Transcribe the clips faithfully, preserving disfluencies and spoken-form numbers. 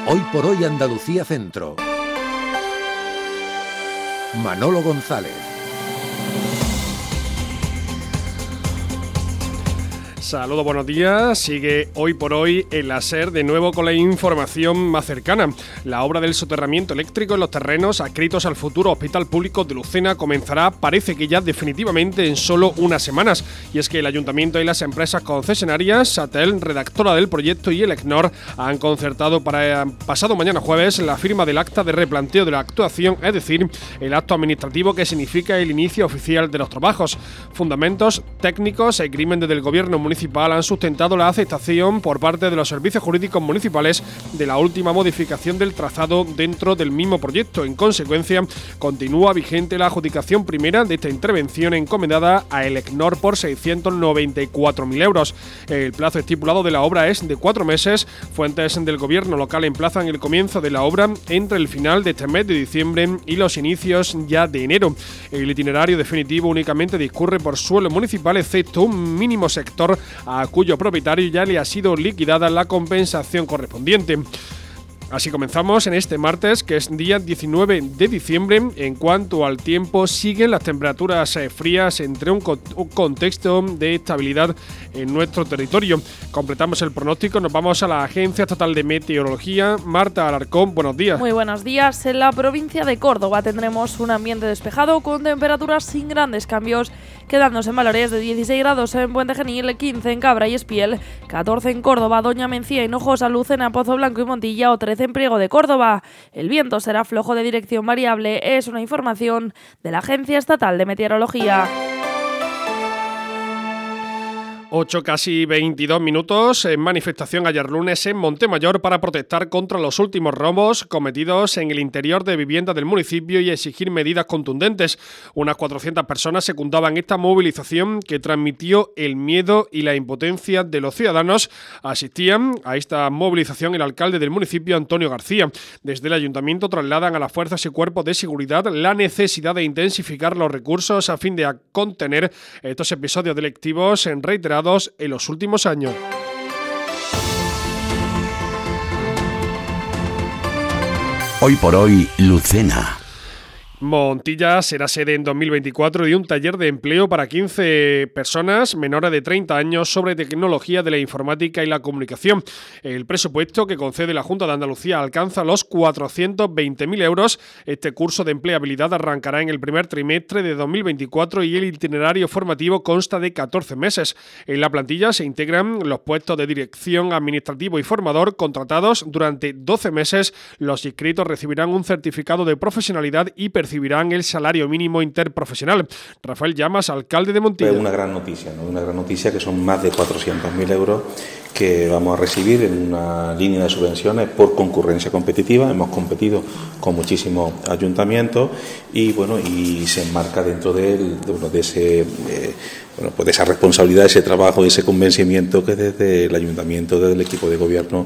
Hoy por hoy Andalucía Centro. Manolo González. Saludos, buenos días. Sigue Hoy por Hoy en la SER de nuevo con la información más cercana. La obra del soterramiento eléctrico en los terrenos adscritos al futuro Hospital Público de Lucena comenzará, parece que ya definitivamente, en solo unas semanas. Y es que el Ayuntamiento y las empresas concesionarias, Satel, redactora del proyecto, y el ECNOR han concertado para pasado mañana jueves la firma del acta de replanteo de la actuación, es decir, el acto administrativo que significa el inicio oficial de los trabajos. Fundamentos técnicos e crimen desde el Gobierno municipal han sustentado la aceptación por parte de los servicios jurídicos municipales de la última modificación del trazado dentro del mismo proyecto. En consecuencia, continúa vigente la adjudicación primera de esta intervención encomendada a el ECNOR por seiscientos noventa y cuatro mil euros. El plazo estipulado de la obra es de cuatro meses. Fuentes del gobierno local emplazan el comienzo de la obra entre el final de este mes de diciembre y los inicios ya de enero. El itinerario definitivo únicamente discurre por suelo municipal, excepto un mínimo sector a cuyo propietario ya le ha sido liquidada la compensación correspondiente. Así comenzamos en este martes, que es día diecinueve de diciembre. En cuanto al tiempo, siguen las temperaturas frías entre un, co- un contexto de estabilidad en nuestro territorio. Completamos el pronóstico, nos vamos a la Agencia Estatal de Meteorología. Marta Alarcón, buenos días. Muy buenos días. En la provincia de Córdoba tendremos un ambiente despejado con temperaturas sin grandes cambios, quedándose en valores de dieciséis grados en Puente Genil, quince en Cabra y Espiel, catorce en Córdoba, Doña Mencía, Hinojosa, Lucena, Pozo Blanco y Montilla, o trece en Priego de Córdoba. El viento será flojo de dirección variable. Es una información de la Agencia Estatal de Meteorología. ocho casi veintidós minutos. En manifestación ayer lunes en Montemayor para protestar contra los últimos robos cometidos en el interior de viviendas del municipio y exigir medidas contundentes. Unas cuatrocientas personas secundaban esta movilización que transmitió el miedo y la impotencia de los ciudadanos. Asistían a esta movilización el alcalde del municipio, Antonio García. Desde el ayuntamiento trasladan a las fuerzas y cuerpos de seguridad la necesidad de intensificar los recursos a fin de contener estos episodios delictivos en reiterados en los últimos años. Hoy por hoy, Lucena. Montilla será sede en dos mil veinticuatro de un taller de empleo para quince personas menores de treinta años sobre tecnología de la informática y la comunicación. El presupuesto que concede la Junta de Andalucía alcanza los cuatrocientos veinte mil euros. Este curso de empleabilidad arrancará en el primer trimestre de dos mil veinticuatro y el itinerario formativo consta de catorce meses. En la plantilla se integran los puestos de dirección, administrativo y formador contratados durante doce meses. Los inscritos recibirán un certificado de profesionalidad y percepción recibirán el salario mínimo interprofesional. Rafael Llamas, alcalde de Montilla. Es una gran noticia, ¿no? Una gran noticia que son más de cuatrocientos mil euros que vamos a recibir en una línea de subvenciones por concurrencia competitiva. Hemos competido con muchísimos ayuntamientos y bueno, y se enmarca dentro de, de, bueno, de ese eh, bueno, pues de esa responsabilidad, ese trabajo, ese convencimiento que desde el ayuntamiento, desde el equipo de gobierno,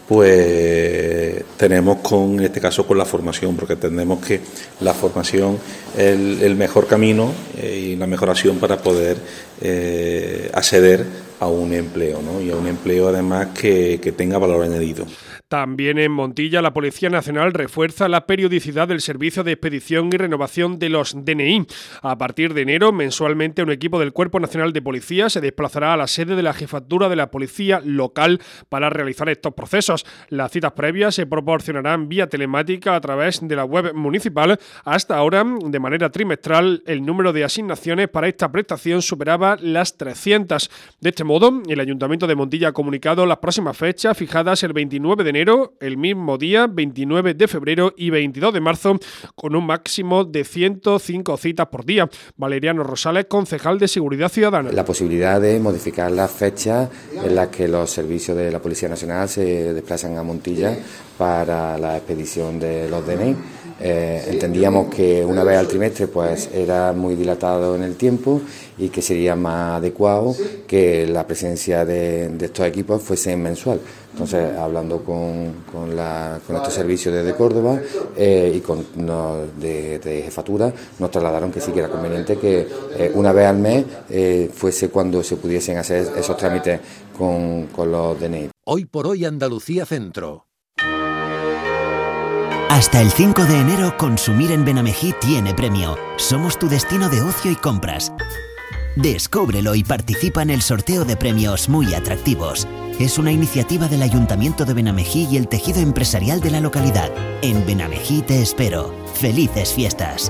pues tenemos con, en este caso, con la formación, porque entendemos que la formación es el, el mejor camino eh, y la mejor acción para poder eh, acceder a un empleo, ¿no? Y a un empleo además que, que tenga valor añadido. También en Montilla, la Policía Nacional refuerza la periodicidad del servicio de expedición y renovación de los D N I. A partir de enero, mensualmente, un equipo del Cuerpo Nacional de Policía se desplazará a la sede de la Jefatura de la Policía Local para realizar estos procesos. Las citas previas se proporcionarán vía telemática a través de la web municipal. Hasta ahora, de manera trimestral, el número de asignaciones para esta prestación superaba las trescientas. De este modo, el Ayuntamiento de Montilla ha comunicado las próximas fechas fijadas el veintinueve de enero, el mismo día, veintinueve de febrero y veintidós de marzo, con un máximo de ciento cinco citas por día. Valeriano Rosales, concejal de Seguridad Ciudadana. La posibilidad de modificar las fechas en las que los servicios de la Policía Nacional se desplazan a Montilla para la expedición de los D N I. Eh, entendíamos que una vez al trimestre pues era muy dilatado en el tiempo y que sería más adecuado que la presencia de, de estos equipos fuese mensual. Entonces, hablando con, con, la, con estos servicios desde Córdoba eh, y con no, de, de jefatura, nos trasladaron que sí que era conveniente que eh, una vez al mes eh, fuese cuando se pudiesen hacer esos trámites con, con los D N I. Hoy por hoy Andalucía Centro. Hasta el cinco de enero, consumir en Benamejí tiene premio. Somos tu destino de ocio y compras. Descúbrelo y participa en el sorteo de premios muy atractivos. Es una iniciativa del Ayuntamiento de Benamejí y el tejido empresarial de la localidad. En Benamejí te espero. ¡Felices fiestas!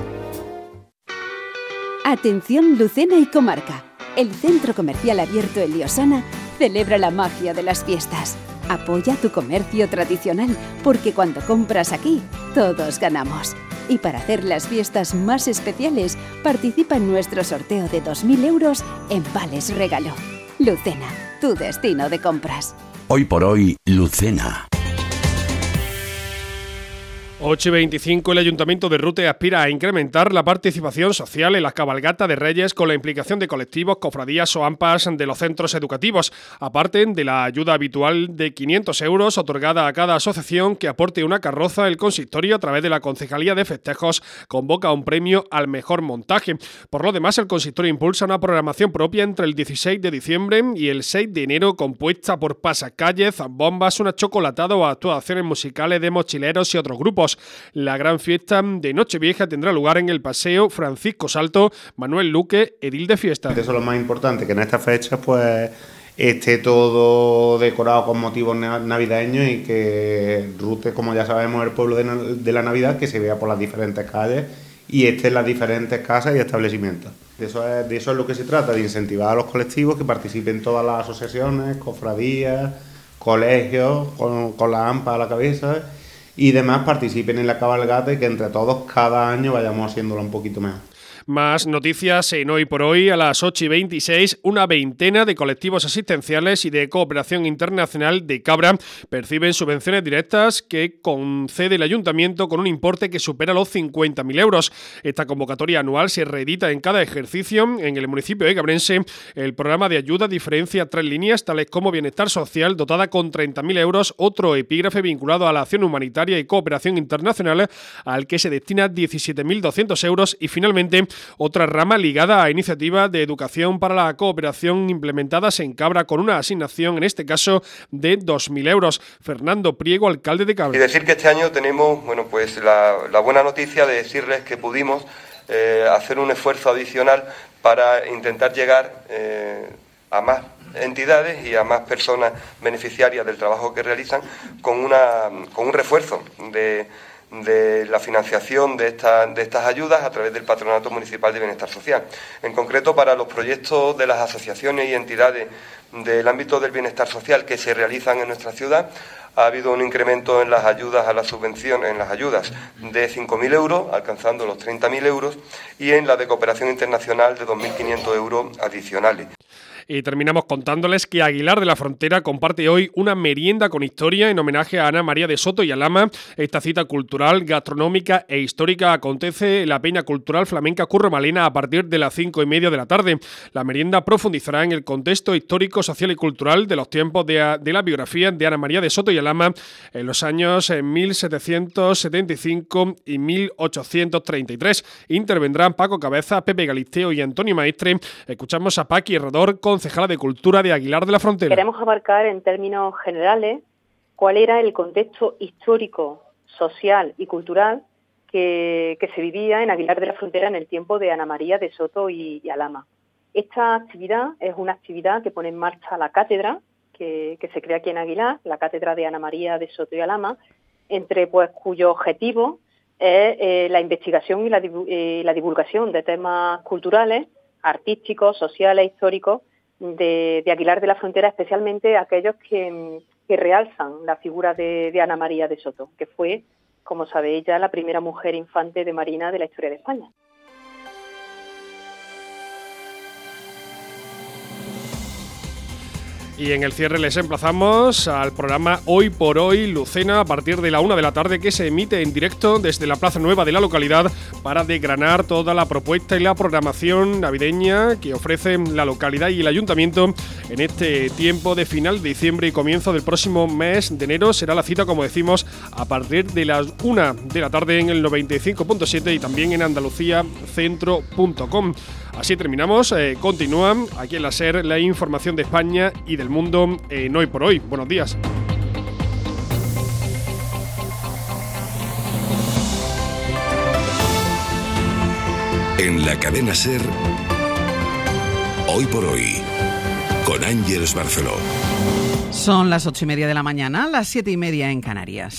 Atención Lucena y comarca. El Centro Comercial Abierto en Liosana celebra la magia de las fiestas. Apoya tu comercio tradicional, porque cuando compras aquí, todos ganamos. Y para hacer las fiestas más especiales, participa en nuestro sorteo de dos mil euros en vales regalo. Lucena, tu destino de compras. Hoy por hoy, Lucena. ocho y veinticinco, el Ayuntamiento de Rute aspira a incrementar la participación social en las cabalgatas de Reyes con la implicación de colectivos, cofradías o AMPAs de los centros educativos, aparte de la ayuda habitual de quinientos euros otorgada a cada asociación que aporte una carroza. El consistorio, a través de la Concejalía de Festejos, convoca un premio al mejor montaje. Por lo demás, el consistorio impulsa una programación propia entre el dieciséis de diciembre y el seis de enero, compuesta por pasacalles, bombas, una chocolatada o actuaciones musicales de mochileros y otros grupos. La gran fiesta de Nochevieja tendrá lugar en el Paseo Francisco Salto. Manuel Luque, edil de fiesta. Eso es lo más importante, que en estas fechas pues esté todo decorado con motivos navideños y que Rute, como ya sabemos, es el pueblo de la Navidad, que se vea por las diferentes calles y esté en las diferentes casas y establecimientos. De eso es, de eso es lo que se trata, de incentivar a los colectivos que participen en todas las asociaciones, cofradías, colegios, con, con la AMPA a la cabeza, y demás participen en la cabalgata y que entre todos cada año vayamos haciéndolo un poquito mejor. Más noticias en Hoy por Hoy. A las ocho y veintiséis, una veintena de colectivos asistenciales y de cooperación internacional de Cabra perciben subvenciones directas que concede el Ayuntamiento con un importe que supera los cincuenta mil euros. Esta convocatoria anual se reedita en cada ejercicio. En el municipio de Cabrense, el programa de ayuda diferencia tres líneas, tales como Bienestar Social, dotada con treinta mil euros, otro epígrafe vinculado a la acción humanitaria y cooperación internacional, al que se destina diecisiete mil doscientos euros, y finalmente otra rama ligada a iniciativas de educación para la cooperación implementadas en Cabra, con una asignación, en este caso, de dos mil euros. Fernando Priego, alcalde de Cabra. Y decir que este año tenemos, bueno, pues la, la buena noticia de decirles que pudimos eh, hacer un esfuerzo adicional para intentar llegar eh, a más entidades y a más personas beneficiarias del trabajo que realizan, con, una, con un refuerzo de de la financiación de, esta, de estas ayudas a través del Patronato Municipal de Bienestar Social. En concreto, para los proyectos de las asociaciones y entidades del ámbito del bienestar social que se realizan en nuestra ciudad, ha habido un incremento en las ayudas a la subvención, en las ayudas de cinco mil euros, alcanzando los treinta mil euros, y en la de cooperación internacional de dos mil quinientos euros adicionales. Y terminamos contándoles que Aguilar de la Frontera comparte hoy una merienda con historia en homenaje a Ana María de Soto y Alhama. Esta cita cultural, gastronómica e histórica acontece en la Peña Cultural Flamenca Curro Malena a partir de las cinco y media de la tarde. La merienda profundizará en el contexto histórico, social y cultural de los tiempos de, de la biografía de Ana María de Soto y Alhama en los años mil setecientos setenta y cinco y mil ochocientos treinta y tres. Intervendrán Paco Cabeza, Pepe Galisteo y Antonio Maestre. Escuchamos a Paqui Herrador, concejala de Cultura de Aguilar de la Frontera. Queremos abarcar en términos generales cuál era el contexto histórico, social y cultural que, que se vivía en Aguilar de la Frontera en el tiempo de Ana María de Soto y, y Alhama. Esta actividad es una actividad que pone en marcha la cátedra que, que se crea aquí en Aguilar, la cátedra de Ana María de Soto y Alhama, entre pues cuyo objetivo es eh, la investigación y la, eh, la divulgación de temas culturales, artísticos, sociales, históricos de, de Aguilar de la Frontera, especialmente aquellos que, que realzan la figura de, de Ana María de Soto, que fue, como sabe ella, la primera mujer infante de Marina de la historia de España. Y en el cierre les emplazamos al programa Hoy por Hoy Lucena a partir de la una de la tarde, que se emite en directo desde la Plaza Nueva de la localidad para desgranar toda la propuesta y la programación navideña que ofrecen la localidad y el ayuntamiento en este tiempo de final de diciembre y comienzo del próximo mes de enero. Será la cita, como decimos, a partir de las una de la tarde en el noventa y cinco punto siete y también en andalucía centro punto com. Así terminamos. Eh, continúan aquí en la SER la información de España y del mundo en Hoy por Hoy. Buenos días. En la cadena SER, Hoy por Hoy, con Ángeles Barceló. Son las ocho y media de la mañana, las siete y media en Canarias.